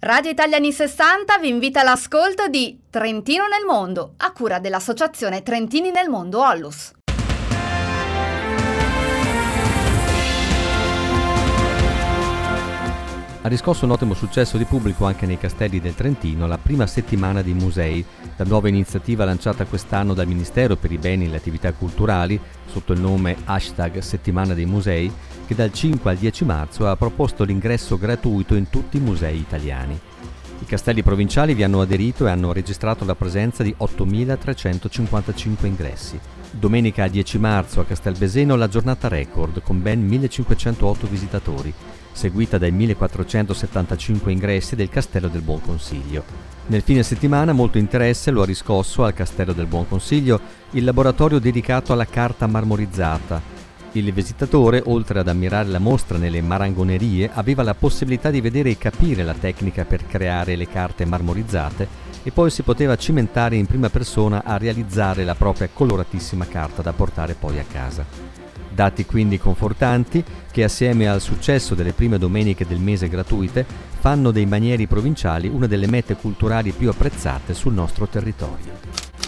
Radio Italiani 60 vi invita all'ascolto di Trentino nel Mondo, a cura dell'Associazione Trentini nel Mondo Onlus. Ha riscosso un ottimo successo di pubblico anche nei castelli del Trentino la prima settimana dei musei, la nuova iniziativa lanciata quest'anno dal Ministero per i beni e le attività culturali sotto il nome #Settimana dei Musei, che dal 5 al 10 marzo ha proposto l'ingresso gratuito in tutti i musei italiani. I castelli provinciali vi hanno aderito e hanno registrato la presenza di 8.355 ingressi. Domenica 10 marzo a Castelbeseno la giornata record con ben 1.508 visitatori, seguita dai 1.475 ingressi del Castello del Buon Consiglio. Nel fine settimana molto interesse lo ha riscosso al Castello del Buon Consiglio il laboratorio dedicato alla carta marmorizzata. Il visitatore, oltre ad ammirare la mostra nelle marangonerie, aveva la possibilità di vedere e capire la tecnica per creare le carte marmorizzate e poi si poteva cimentare in prima persona a realizzare la propria coloratissima carta da portare poi a casa. Dati quindi confortanti che, assieme al successo delle prime domeniche del mese gratuite, fanno dei manieri provinciali una delle mete culturali più apprezzate sul nostro territorio.